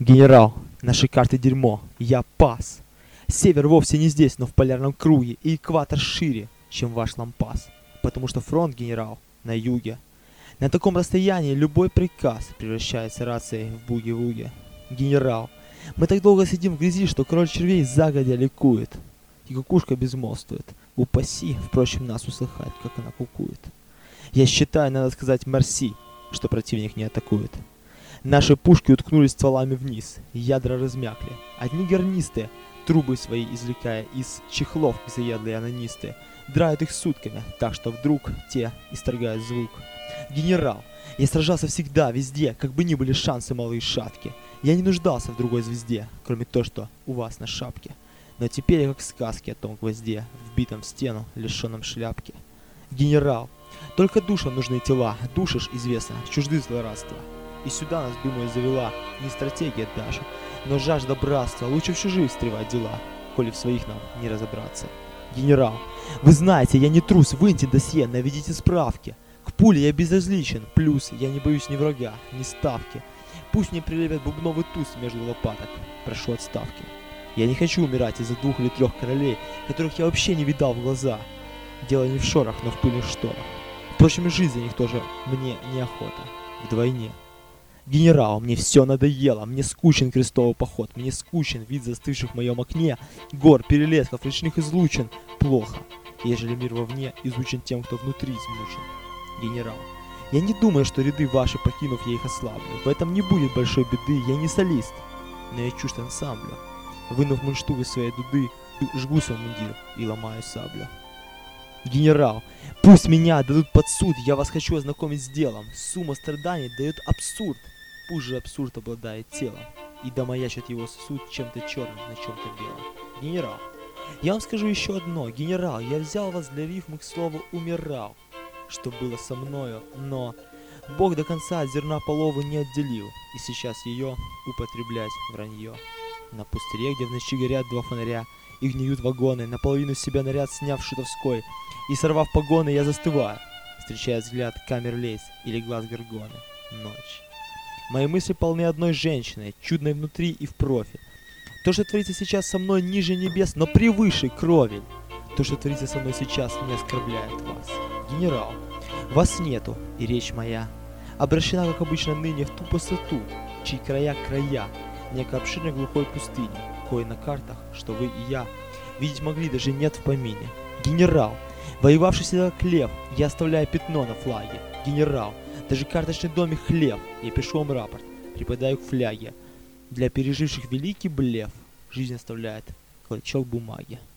Генерал, наши карты дерьмо, я пас. Север вовсе не здесь, но в полярном круге, и экватор шире, чем ваш лампас. Потому что фронт, генерал, на юге. На таком расстоянии любой приказ превращается рацией в буги-вуги. Генерал, мы так долго сидим в грязи, что король червей загодя ликует. И кукушка безмолвствует. Упаси, впрочем, нас услыхать, как она кукует. Я считаю, надо сказать мерси, что противник не атакует. Наши пушки уткнулись стволами вниз, ядра размякли. Одни гарнисты, трубы свои извлекая из чехлов заядлые анонисты, драют их сутками, так что вдруг те исторгают звук. Генерал, я сражался всегда, везде, как бы ни были шансы малые шатки. Я не нуждался в другой звезде, кроме то, что у вас на шапке. Но теперь я как в сказке о том гвозде, вбитом в стену, лишенном шляпки. Генерал, только душам нужны тела, душишь, известно, чужды злорадства. И сюда нас, думаю, завела не стратегия даже, но жажда братства. Лучше в чужих встревать дела, коли в своих нам не разобраться. Генерал, вы знаете, я не трус, выньте досье, наведите справки. К пуле я безразличен, плюс я не боюсь ни врага, ни ставки. Пусть мне прилепят бубновый туз между лопаток, прошу отставки. Я не хочу умирать из-за 2 или 3 королей, которых я вообще не видал в глаза. Дело не в шорах, но в пыльных шторах. Впрочем, и жизнь за них тоже мне неохота, вдвойне. Генерал, мне все надоело, мне скучен крестовый поход, мне скучен вид застывших в моем окне, гор, перелесков, речных излучин. Плохо, ежели мир вовне изучен тем, кто внутри измучен. Генерал, я не думаю, что ряды ваши покинув, я их ослаблю. В этом не будет большой беды, я не солист, но я чужд ансамблю. Вынув мундштук из своей дуды, жгу свой мундир и ломаю саблю. Генерал, пусть меня дадут под суд, я вас хочу ознакомить с делом. Сумма страданий дает абсурд, пусть же абсурд обладает телом, и домаячит его сосуд чем-то черным на чем-то белом. Генерал, я вам скажу еще одно. Генерал, я взял вас для рифмы к слову «умирал», что было со мною, но Бог до конца от зерна половы не отделил, и сейчас ее употреблять вранье. На пустыре, где в ночи горят 2 фонаря, и гниют вагоны, наполовину себя наряд сняв шутовской, и сорвав погоны, я застываю, встречая взгляд камер лейс или глаз горгоны. Ночь. Мои мысли полны одной женщины, чудной внутри и в профиль. То, что творится сейчас со мной, ниже небес, но превыше крови. То, что творится со мной сейчас, не оскорбляет вас. Генерал, вас нету, и речь моя обращена, как обычно ныне, в ту пустоту, чьи края некой обширной глухой пустыни, кое на картах, что вы и я видеть могли, даже нет в помине. Генерал, воевавший всегда как лев, я оставляю пятно на флаге. Генерал, даже карточный домик хлеб, я пишу вам рапорт, припадаю к фляге. Для переживших великий блеф, жизнь оставляет клочок бумаги.